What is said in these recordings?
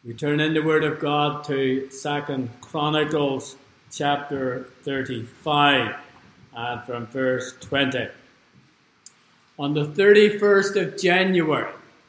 We turn in the Word of God to 2 Chronicles chapter 35 and from verse 20. On the 31st of January,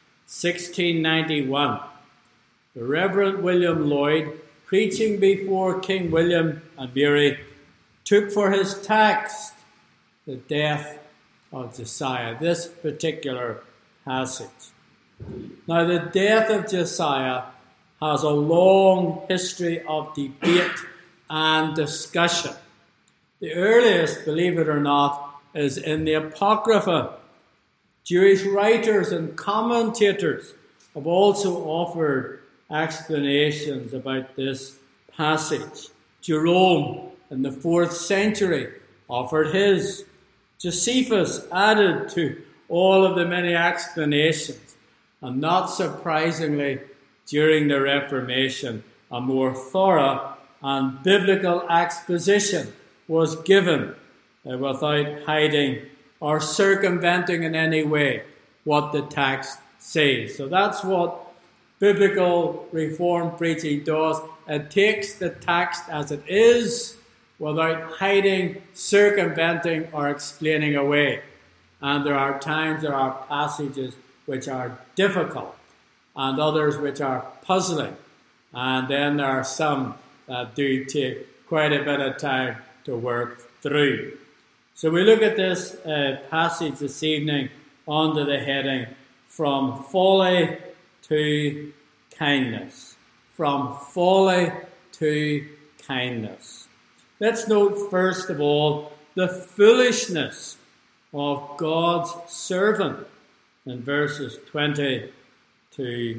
1691, the Reverend William Lloyd, preaching before King William and Mary, took for his text the death of Josiah, this particular passage. Now, the death of Josiah has a long history of debate and discussion. The earliest, believe it or not, is in the Apocrypha. Jewish writers and commentators have also offered explanations about this passage. Jerome in the 4th century offered his. Josephus added to all of the many explanations, and not surprisingly, during the Reformation, a more thorough and biblical exposition was given without hiding or circumventing in any way what the text says. So that's what biblical Reformed preaching does. It takes the text as it is without hiding, circumventing, or explaining away. And there are times, there are passages which are difficult and others which are puzzling. And then there are some that do take quite a bit of time to work through. So we look at this passage this evening under the heading, From Folly to Kindness. From Folly to Kindness. Let's note first of all the foolishness of God's servant in verses 20 to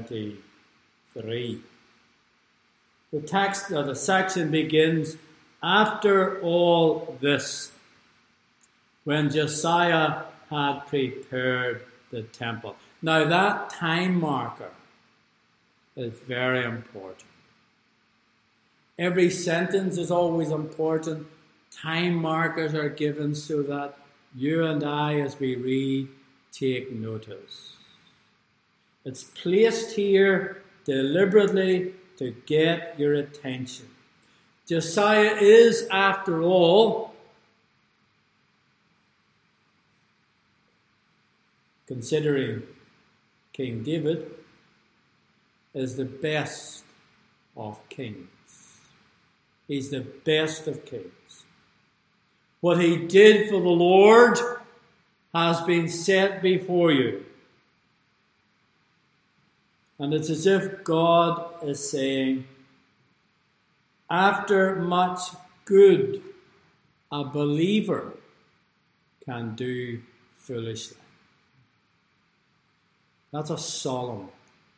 23. The text of the section begins, after all this, when Josiah had prepared the temple. Now that time marker is very important. Every sentence is always important. Time markers are given so that you and I, as we read, take notice. It's placed here deliberately to get your attention. Josiah is, after all, considering King David, is the best of kings. He's the best of kings. What he did for the Lord has been set before you. And it's as if God is saying, after much good a believer can do foolishly. That's a solemn,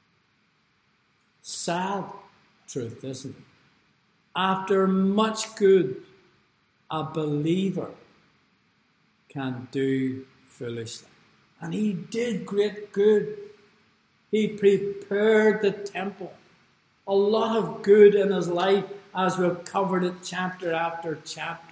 sad truth, isn't it? After much good a believer can do foolishly. And he did great good. He prepared the temple. A lot of good in his life, as we've covered it chapter after chapter.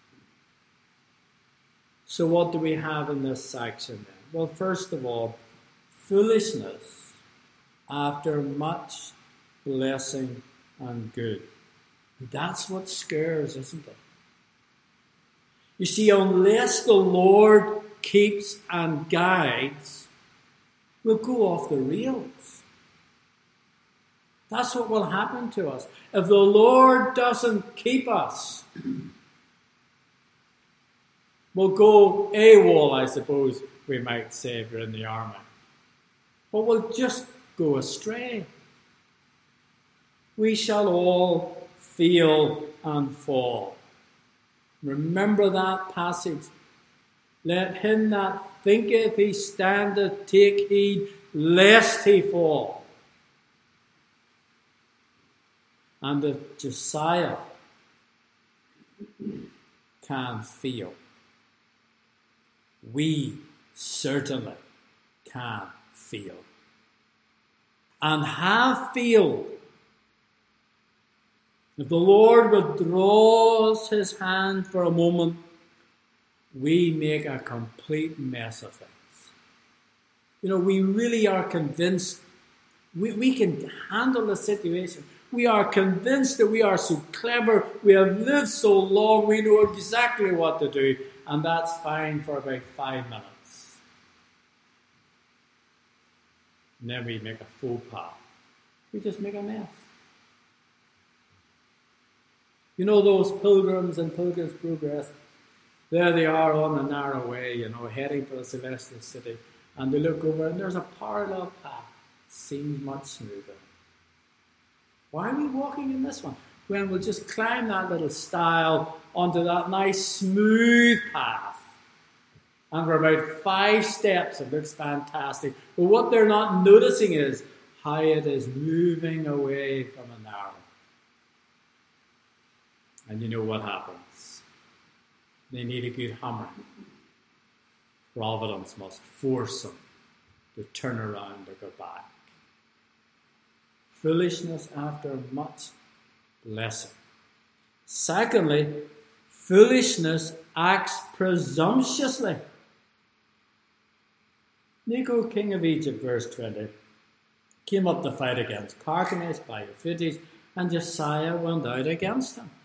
So what do we have in this section then? Well, first of all, foolishness after much blessing and good. That's what scares, isn't it? You see, unless the Lord keeps and guides, we'll go off the rails. That's what will happen to us. If the Lord doesn't keep us, we'll go AWOL, I suppose we might say if you're in the army. But we'll just go astray. We shall all fail and fall. Remember that passage. Let him that thinketh he standeth take heed lest he fall. And if Josiah can fail, we certainly can fail. And have failed. If the Lord withdraws his hand for a moment, we make a complete mess of things. You know, we really are convinced We can handle the situation. We are convinced that we are so clever, we have lived so long, we know exactly what to do, and that's fine for about 5 minutes. And then we make a faux pas. We just make a mess. You know those pilgrims and Pilgrim's Progress? There they are on the narrow way, heading for the celestial city. And they look over and there's a parallel path. Seems much smoother. Why are we walking in this one? When we'll just climb that little stile onto that nice smooth path. And for about 5 steps it looks fantastic. But what they're not noticing is how it is moving away from a narrow. And you know what happens. They need a good hammer. Providence must force them to turn around or go back. Foolishness after much blessing. Secondly, foolishness acts presumptuously. Necho, king of Egypt, verse 20, came up to fight against Carchemish by Euphrates, and Josiah went out against him.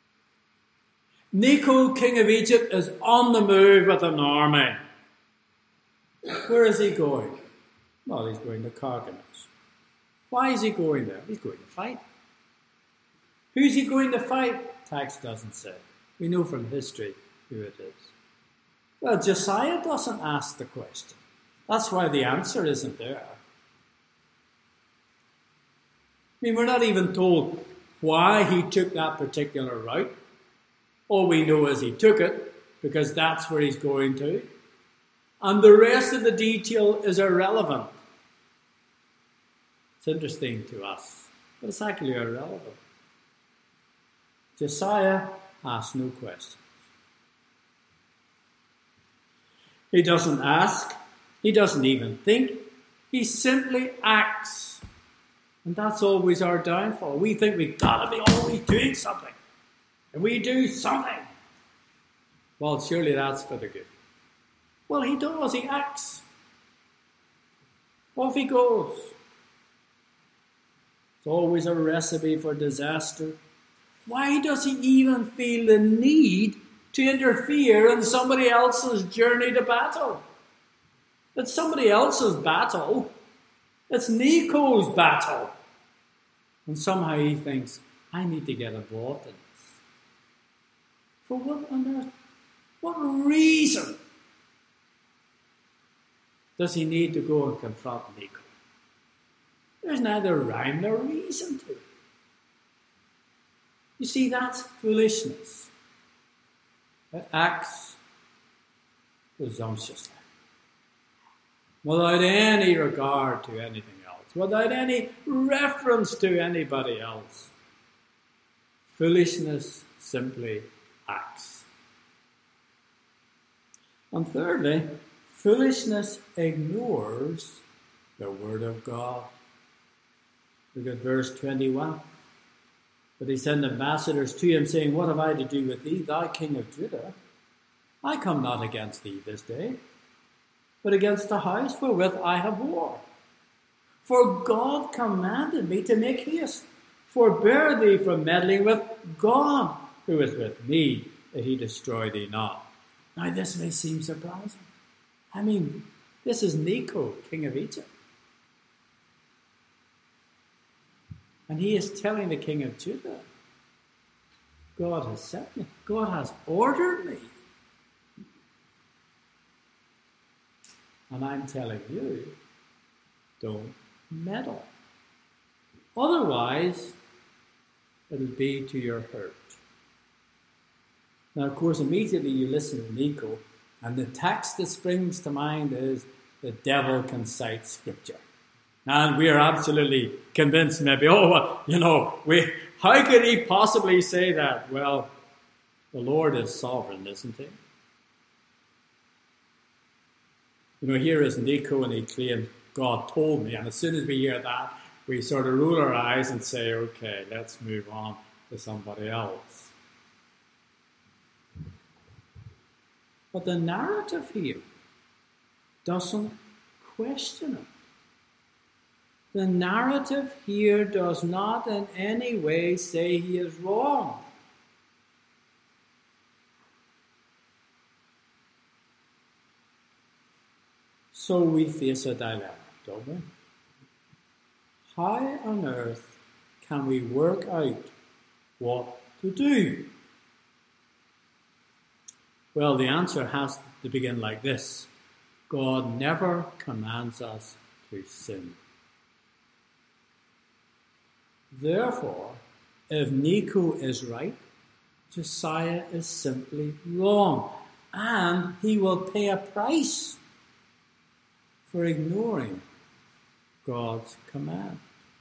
Necho, king of Egypt, is on the move with an army. Where is he going? Well, he's going to Carchemish. Why is he going there? He's going to fight. Who's he going to fight? Text doesn't say. We know from history who it is. Well, Josiah doesn't ask the question. That's why the answer isn't there. We're not even told why he took that particular route. All we know is he took it because that's where he's going to. And the rest of the detail is irrelevant. It's interesting to us, but it's actually irrelevant. Josiah asks no questions. He doesn't ask. He doesn't even think. He simply acts. And that's always our downfall. We think we've got to be always doing something. If we do something, well, surely that's for the good. Well, he does. He acts. Off he goes. It's always a recipe for disaster. Why does he even feel the need to interfere in somebody else's journey to battle? It's somebody else's battle. It's Necho's battle. And somehow he thinks, I need to get involved in this. For what on earth? What reason does he need to go and confront Necho? There's neither rhyme nor reason to it. You see, that's foolishness. It acts presumptuously, without any regard to anything else, without any reference to anybody else. Foolishness simply acts. And thirdly, foolishness ignores the word of God. Look at verse 21. But he sent ambassadors to him, saying, What have I to do with thee, thou king of Judah? I come not against thee this day, but against the house wherewith I have war. For God commanded me to make haste. Forbear thee from meddling with God, who is with me, that he destroy thee not. Now this may seem surprising. This is Necho, king of Egypt. And he is telling the king of Judah, God has sent me. God has ordered me. And I'm telling you, don't meddle. Otherwise, it'll be to your hurt. Now, of course, immediately you listen to Necho, and the text that springs to mind is, the devil can cite Scripture. And we are absolutely convinced maybe, how could he possibly say that? Well, the Lord is sovereign, isn't he? Here is Necho, and he claims, God told me. And as soon as we hear that, we sort of roll our eyes and say, okay, let's move on to somebody else. But the narrative here doesn't question it. the narrative here does not in any way say he is wrong. So we face a dilemma, don't we? How on earth can we work out what to do? Well, the answer has to begin like this. God never commands us to sin. Therefore, if Necho is right, Josiah is simply wrong, and he will pay a price for ignoring God's command.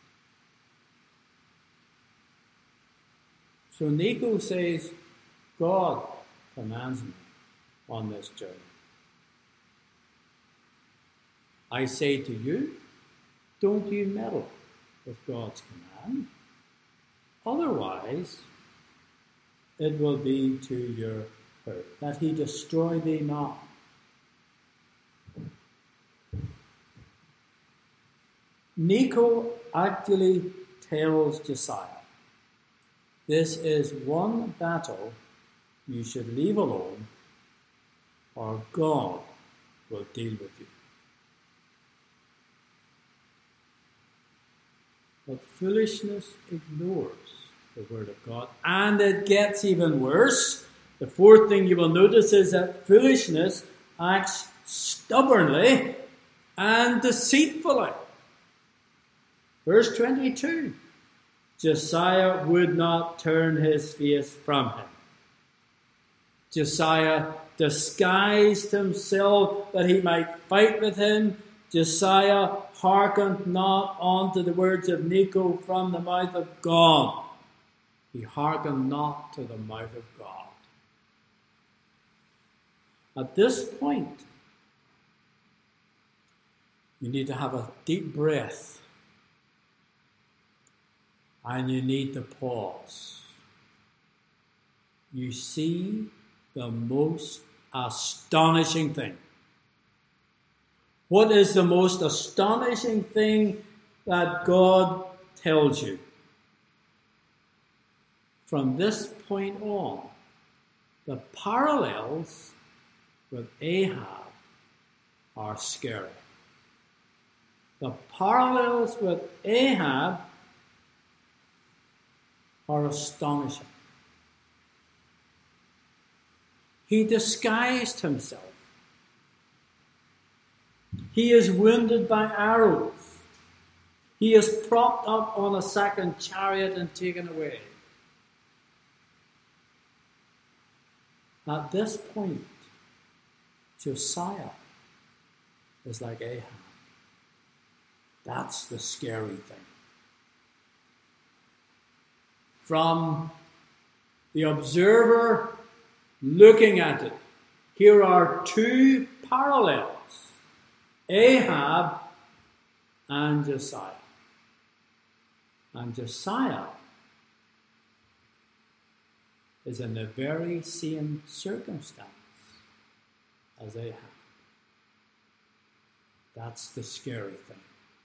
So Necho says, God commands me on this journey. I say to you, don't you meddle with God's command. Otherwise, it will be to your hurt, that he destroy thee not. Necho actually tells Josiah, this is one battle you should leave alone, or God will deal with you. But foolishness ignores the word of God, and it gets even worse. The fourth thing you will notice is that foolishness acts stubbornly and deceitfully. Verse 22, Josiah would not turn his face from him. Josiah disguised himself that he might fight with him. Josiah hearkened not unto the words of Necho from the mouth of God. He hearkened not to the mouth of God. At this point, you need to have a deep breath. And you need to pause. You see the most astonishing thing. What is the most astonishing thing that God tells you? From this point on, the parallels with Ahab are scary. The parallels with Ahab are astonishing. He disguised himself. He is wounded by arrows. He is propped up on a second chariot and taken away. At this point, Josiah is like Ahab. That's the scary thing. From the observer looking at it, here are two parallels. Ahab and Josiah. And Josiah is in the very same circumstance as Ahab. That's the scary thing.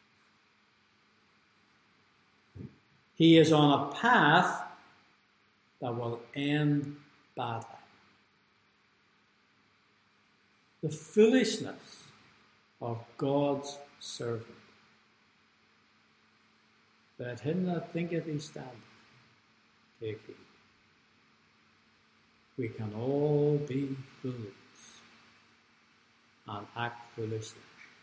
He is on a path that will end badly. The foolishness of God's servant. Let him that thinketh he standeth take heed. We can all be fools and act foolishly.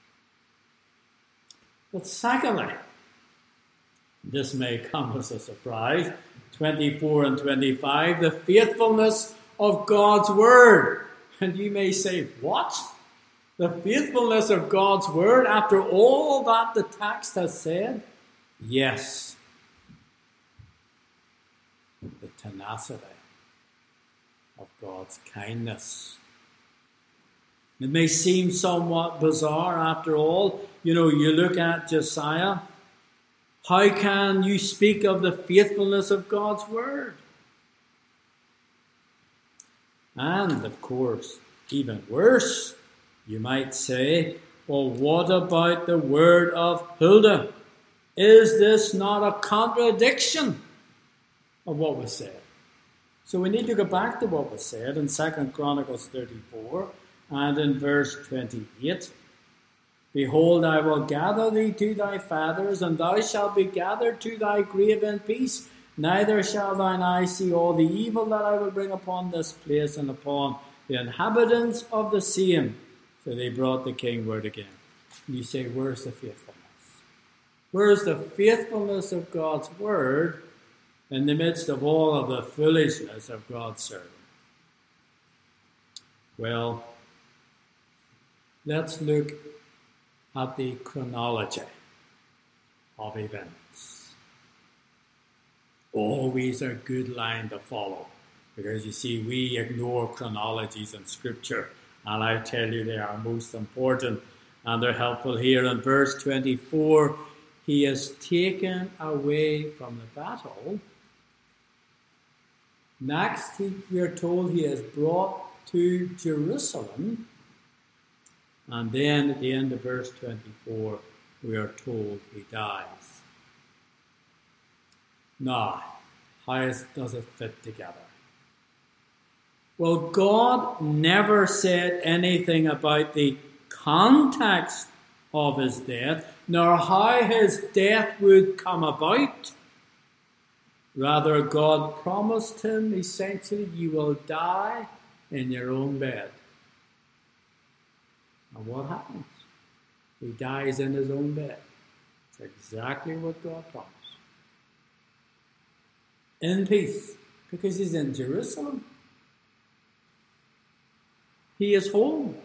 But secondly, this may come as a surprise, 24 and 25, the faithfulness of God's word. And you may say, what? The faithfulness of God's word after all that the text has said? Yes. The tenacity of God's kindness. It may seem somewhat bizarre after all. You know, you look at Josiah. How can you speak of the faithfulness of God's word? And, of course, even worse, you might say, well, what about the word of Huldah? Is this not a contradiction of what was said? So we need to go back to what was said in 2 Chronicles 34 and in verse 28. Behold, I will gather thee to thy fathers, and thou shalt be gathered to thy grave in peace. Neither shall thine eye see all the evil that I will bring upon this place and upon the inhabitants of the same. So they brought the king word again. You say, where's the faithfulness? Where's the faithfulness of God's word in the midst of all of the foolishness of God's servant? Well, let's look at the chronology of events. Always a good line to follow, because you see, we ignore chronologies in Scripture, and I tell you they are most important, and they're helpful here. In verse 24, he is taken away from the battle. Next, we are told he is brought to Jerusalem. And then at the end of verse 24, we are told he dies. Now, how does it fit together? Well, God never said anything about the context of his death, nor how his death would come about. Rather, God promised him, essentially, you will die in your own bed. And what happens? He dies in his own bed. It's exactly what God promised. In peace, because he's in Jerusalem. He is home.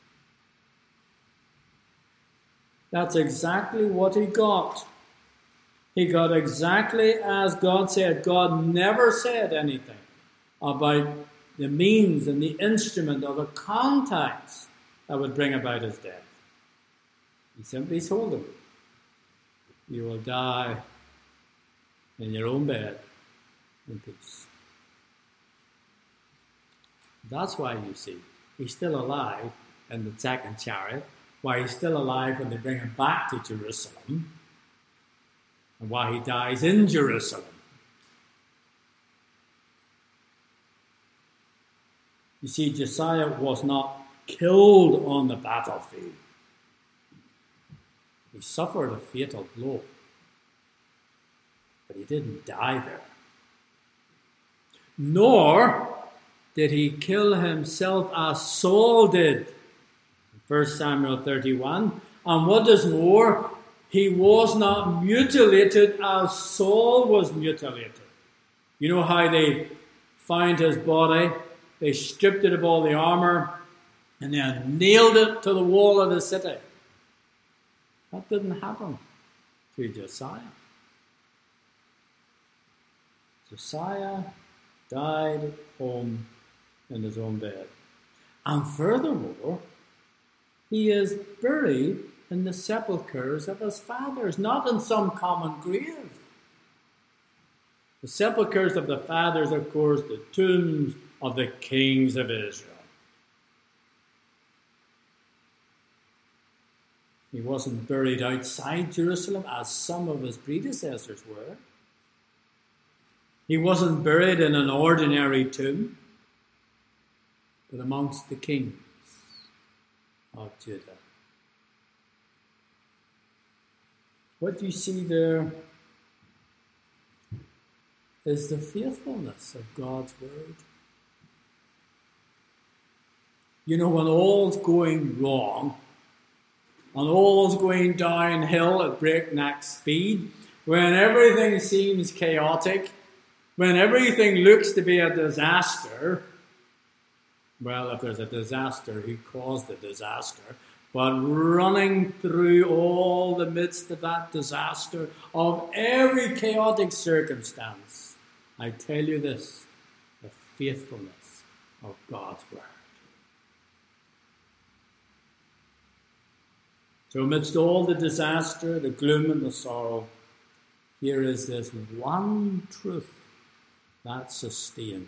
That's exactly what he got. He got exactly as God said. God never said anything about the means and the instrument or the context that would bring about his death. He simply told him, you will die in your own bed in peace. That's why, you see, he's still alive in the second chariot, why he's still alive when they bring him back to Jerusalem, and why he dies in Jerusalem. You see, Josiah was not killed on the battlefield. He suffered a fatal blow, but he didn't die there. Nor did he kill himself as Saul did. 1 Samuel 31. And what is more, he was not mutilated as Saul was mutilated. You know how they found his body? They stripped it of all the armor and then nailed it to the wall of the city. That didn't happen to Josiah. Josiah died at home in his own bed. And furthermore, he is buried in the sepulchres of his fathers, not in some common grave. The sepulchres of the fathers, of course, the tombs of the kings of Israel. He wasn't buried outside Jerusalem as some of his predecessors were. He wasn't buried in an ordinary tomb, but amongst the kings of Judah. What you see there is the faithfulness of God's word. You know, when all's going wrong, and all's going downhill at breakneck speed, when everything seems chaotic, when everything looks to be a disaster, well, if there's a disaster, who caused the disaster? But running through all the midst of that disaster, of every chaotic circumstance, I tell you this, the faithfulness of God's word. So amidst all the disaster, the gloom and the sorrow, here is this one truth that sustains.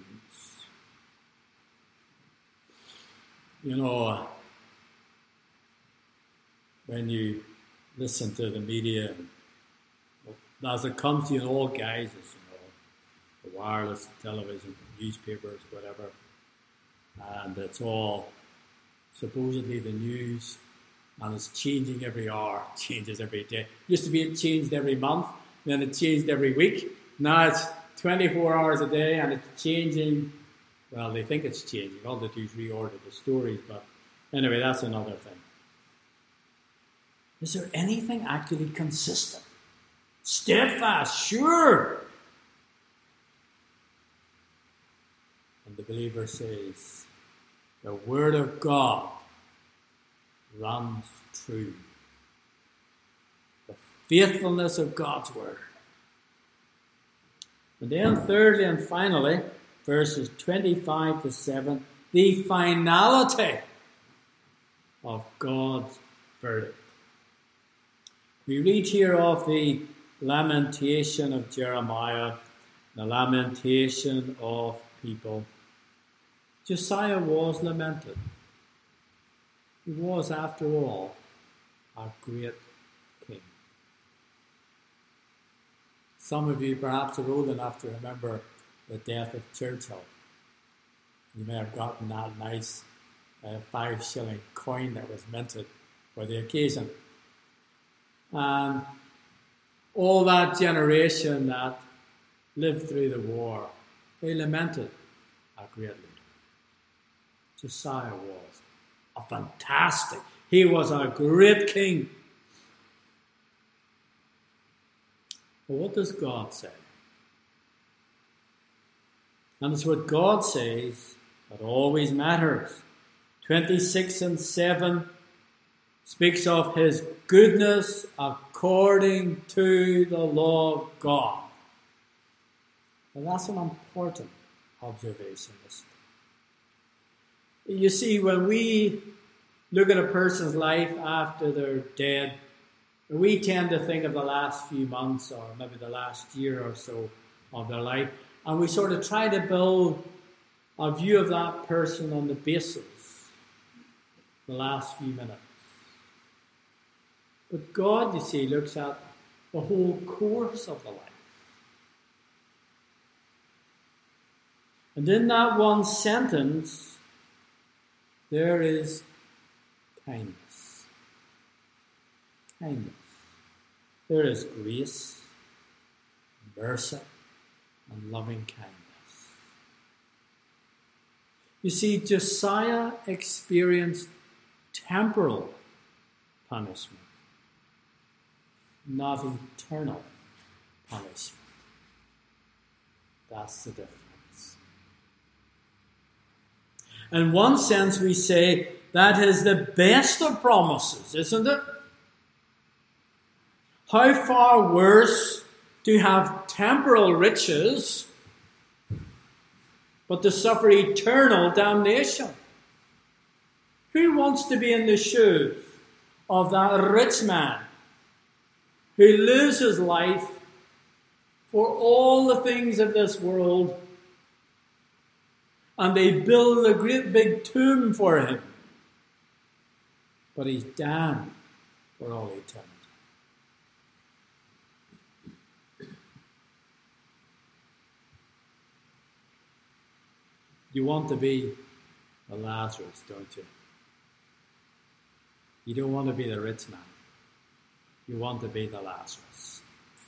You know, when you listen to the media, as it comes to in all guises, the wireless, television, newspapers, whatever, and it's all supposedly the news, and it's changing every hour, changes every day. Used to be it changed every month, then it changed every week. Now it's 24 hours a day, and it's changing. Well, they think it's changing. All they do is reorder the stories, but anyway, that's another thing. Is there anything actually consistent? Steadfast, sure. And the believer says, the Word of God runs true. The faithfulness of God's Word. And then thirdly and finally, verses 25 to 7, the finality of God's verdict. We read here of the lamentation of Jeremiah, the lamentation of people. Josiah was lamented. He was, after all, a great king. Some of you perhaps are old enough to remember the death of Churchill. You may have gotten that nice 5-shilling coin that was minted for the occasion. And all that generation that lived through the war, they lamented a great leader. Josiah was a fantastic, he was a great king. But what does God say? And it's what God says that always matters. 26 and 7 speaks of his goodness according to the law of God. And that's an important observation. You see, when we look at a person's life after they're dead, we tend to think of the last few months or maybe the last year or so of their life, and we sort of try to build a view of that person on the basis of the last few minutes. But God, you see, looks at the whole course of the life. And in that one sentence, there is kindness. Kindness. There is grace, mercy, and loving kindness. You see, Josiah experienced temporal punishment, not eternal punishment. That's the difference. In one sense, we say that is the best of promises, isn't it? How far worse to have temporal riches, but to suffer eternal damnation. Who wants to be in the shoes of that rich man who lives his life for all the things of this world, and they build a great big tomb for him, but he's damned for all eternity? You want to be the Lazarus, don't you? You don't want to be the rich man. You want to be the Lazarus.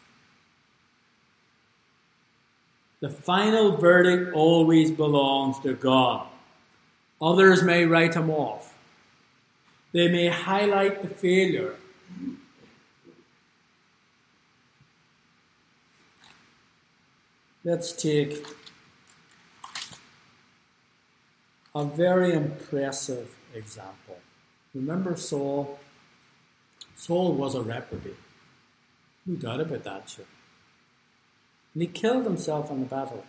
The final verdict always belongs to God. Others may write him off. They may highlight the failure. Let's take a very impressive example. Remember Saul? Saul was a reprobate. No doubt about that, sure. And he killed himself on the battle.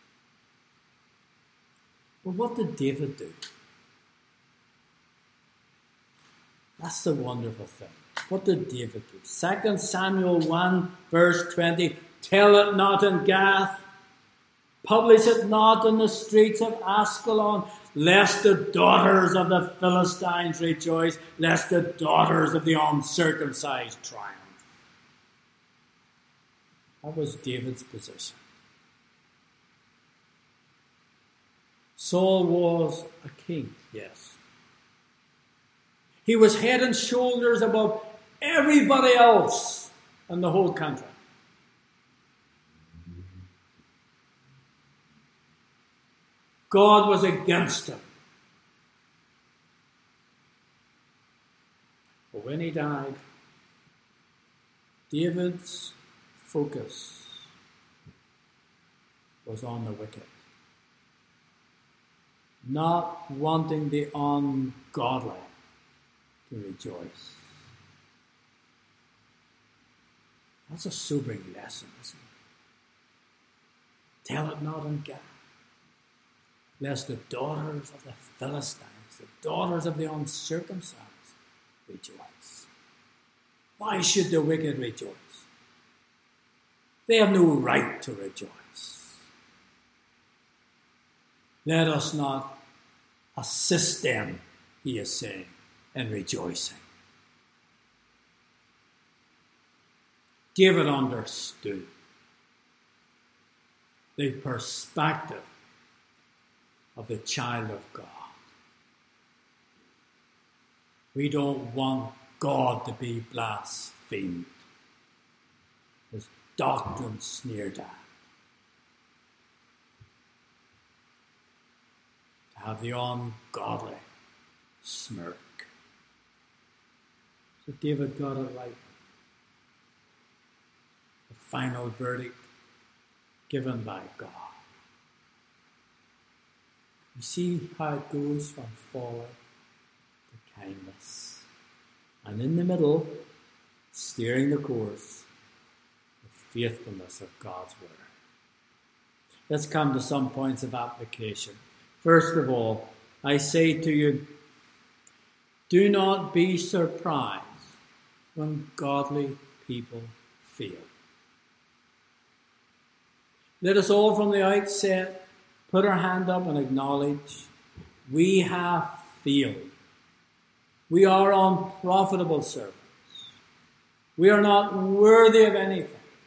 But what did David do? That's the wonderful thing. What did David do? 2 Samuel 1, verse 20. Tell it not in Gath. Publish it not in the streets of Ascalon, lest the daughters of the Philistines rejoice, lest the daughters of the uncircumcised triumph. That was David's position. Saul was a king, yes. He was head and shoulders above everybody else in the whole country. God was against him. But when he died, David's focus was on the wicked, not wanting the ungodly to rejoice. That's a sobering lesson, isn't it? Tell it not in Gath, lest the daughters of the Philistines, the daughters of the uncircumcised, rejoice. Why should the wicked rejoice? They have no right to rejoice. Let us not assist them, he is saying, in rejoicing. David understood the perspective of the child of God. We don't want God to be blasphemed, his doctrine sneered at, to have the ungodly smirk. So David got it right. The final verdict given by God. You see how it goes from folly to kindness. And in the middle, steering the course, the faithfulness of God's word. Let's come to some points of application. First of all, I say to you, do not be surprised when godly people fail. Let us all from the outset put our hand up and acknowledge we have failed. We are unprofitable servants. We are not worthy of anything.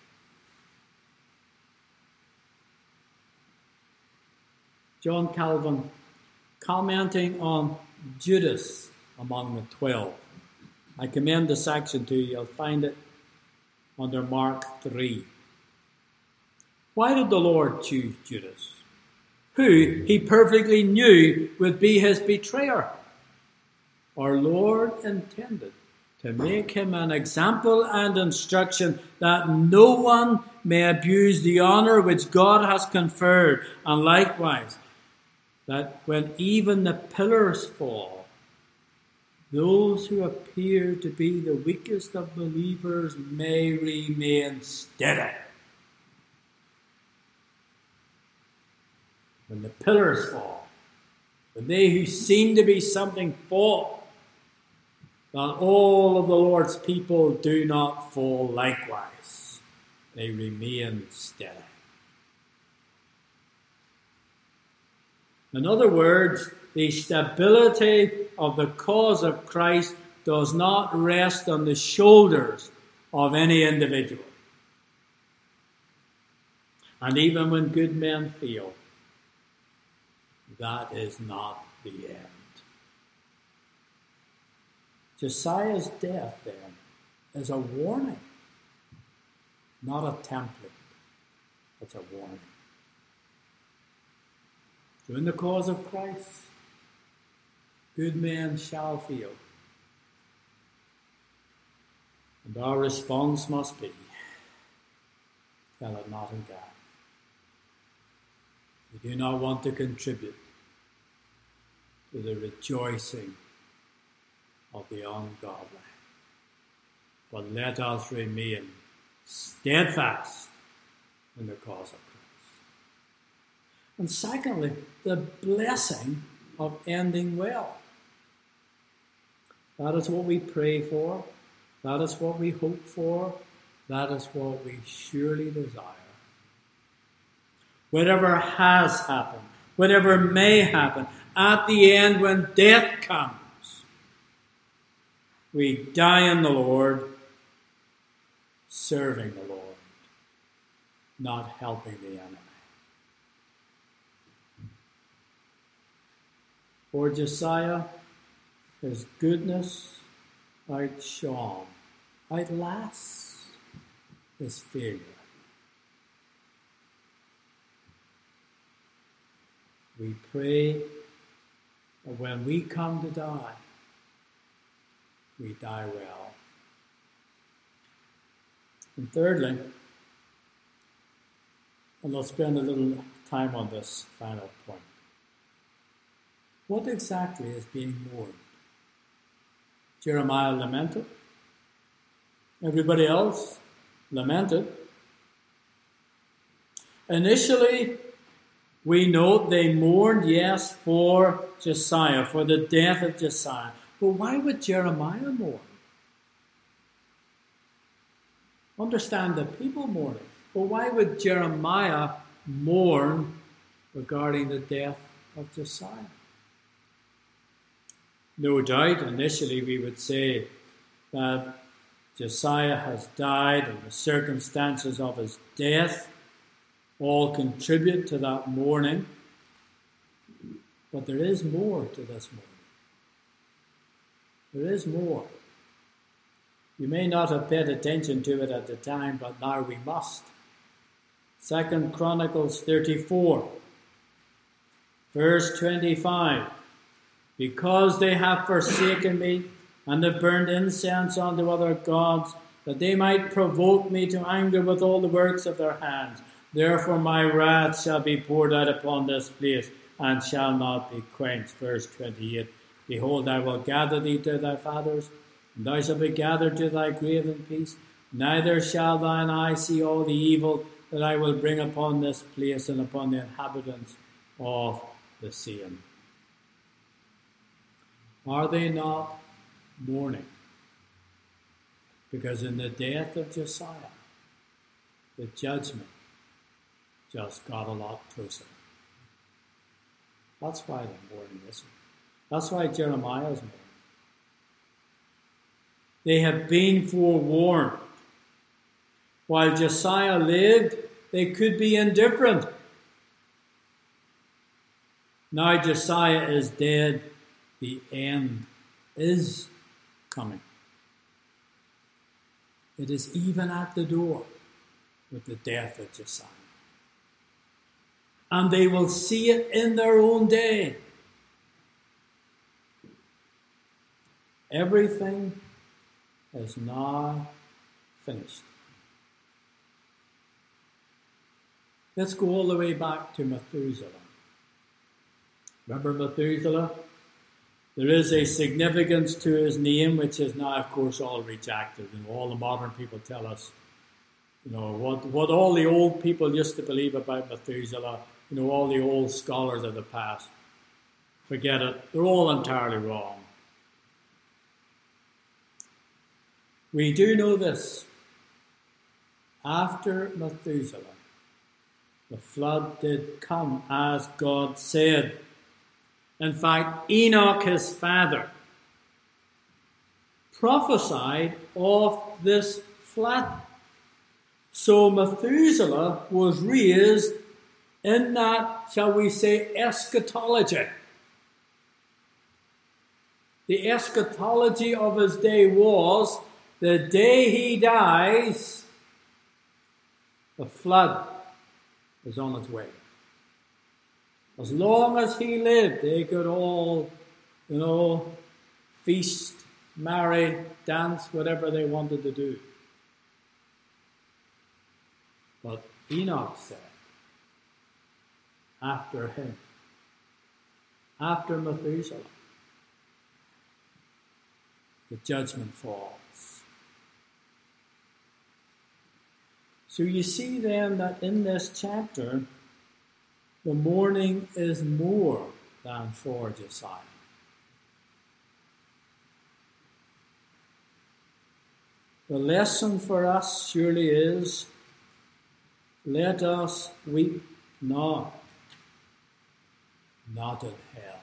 John Calvin, commenting on Judas among the 12. I commend the section to you. You'll find it under Mark 3. Why did the Lord choose Judas, who he perfectly knew would be his betrayer? Our Lord intended to make him an example and instruction that no one may abuse the honor which God has conferred, and likewise that when even the pillars fall, those who appear to be the weakest of believers may remain steady. When the pillars fall, when they who seem to be something fall, that all of the Lord's people do not fall likewise. They remain steady. In other words, the stability of the cause of Christ does not rest on the shoulders of any individual. And even when good men fail, that is not the end. Josiah's death, then, is a warning, not a template. It's a warning. So in the cause of Christ, good men shall fail. And our response must be, tell it not in God. We do not want to contribute to the rejoicing of the ungodly, but let us remain steadfast in the cause of Christ. And secondly, the blessing of ending well. That is what we pray for. That is what we hope for. That is what we surely desire. Whatever has happened, whatever may happen, at the end when death comes, we die in the Lord, serving the Lord. not helping the enemy. For Josiah, his goodness outshone, outlasts his failure. We pray that when we come to die, we die well. And thirdly, and I'll spend a little time on this final point. What exactly is being mourned? Jeremiah lamented. Everybody else lamented. Initially, we note they mourned, yes, for Josiah, for the death of Josiah. But why would Jeremiah mourn? Understand the people mourning. But why would Jeremiah mourn regarding the death of Josiah? No doubt, initially we would say that Josiah has died and the circumstances of his death all contribute to that mourning. But there is more to this mourning. There is more. You may not have paid attention to it at the time, but now we must. 2 Chronicles 34, verse 25. Because they have forsaken me, and have burned incense unto other gods, that they might provoke me to anger with all the works of their hands. Therefore my wrath shall be poured out upon this place, and shall not be quenched. Verse 28. Behold, I will gather thee to thy fathers, and thou shalt be gathered to thy grave in peace. Neither shall thine eye see all the evil that I will bring upon this place and upon the inhabitants of the same. Are they not mourning? Because in the death of Josiah, the judgment just got a lot closer. That's why they're mourning, isn't it? That's why Jeremiah is mourning. They have been forewarned. While Josiah lived, they could be indifferent. Now Josiah is dead. The end is coming. It is even at the door with the death of Josiah. And they will see it in their own day. Everything is now finished. Let's go all the way back to Methuselah. Remember Methuselah? There is a significance to his name, which is now, of course, all rejected. All the modern people tell us, what all the old people used to believe about Methuselah, all the old scholars of the past. Forget it. They're all entirely wrong. We do know this. After Methuselah, the flood did come as God said. In fact, Enoch, his father, prophesied of this flood. So Methuselah was raised in that, shall we say, eschatology. The eschatology of his day was, the day he dies, the flood is on its way. As long as he lived, they could all, feast, marry, dance, whatever they wanted to do. But Enoch said, after him, after Methuselah, the judgment falls. So you see then that in this chapter, the mourning is more than for Josiah. The lesson for us surely is, let us weep now, not in hell.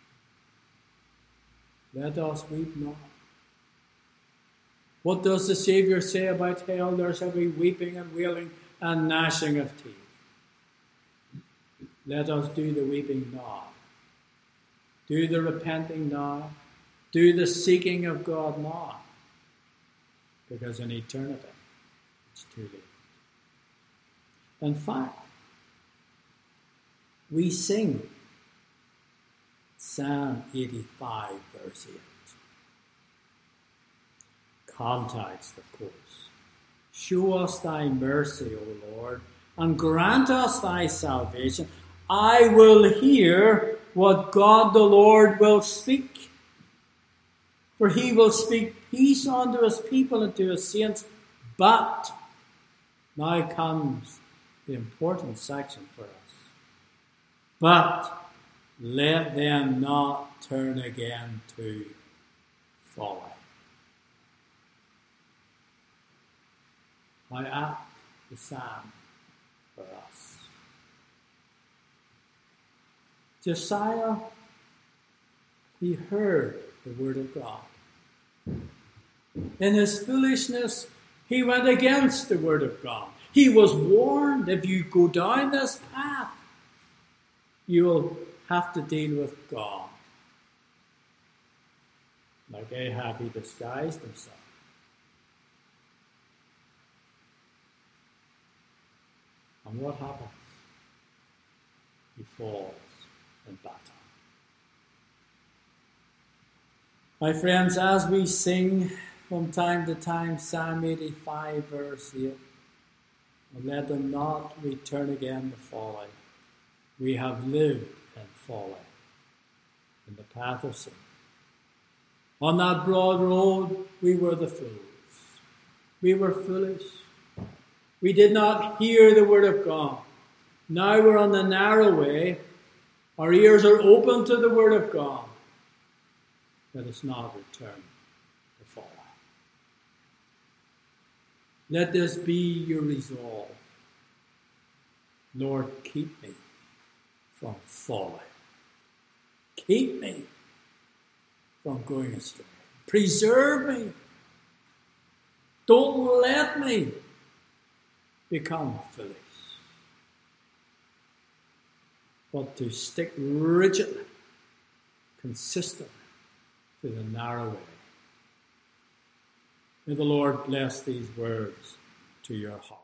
Let us weep now. What does the Saviour say about hell? There shall be weeping and wailing and gnashing of teeth. Let us do the weeping now. Do the repenting now. Do the seeking of God now. Because in eternity, it's too late. In fact, we sing Psalm 85, verse 8. Context, of course. Show us thy mercy, O Lord, and grant us thy salvation. I will hear what God the Lord will speak. For he will speak peace unto his people and to his saints. But, now comes the important section for us. But let them not turn again to folly. How apt the psalm for us. Josiah, he heard the word of God. In his foolishness, he went against the word of God. He was warned, if you go down this path, you will have to deal with God. Like Ahab, he disguised himself. And what happens? He falls in battle. My friends, as we sing from time to time Psalm 85, verse 8, and let them not return again to folly. We have lived in folly, in the path of sin. On that broad road, we were the fools. We were foolish. We did not hear the word of God. Now we're on the narrow way. Our ears are open to the word of God. Let us not return to folly. Let this be your resolve. Lord, keep me from folly. Keep me from going astray. Preserve me. Don't let me become foolish. But to stick rigidly, consistently to the narrow way. May the Lord bless these words to your heart.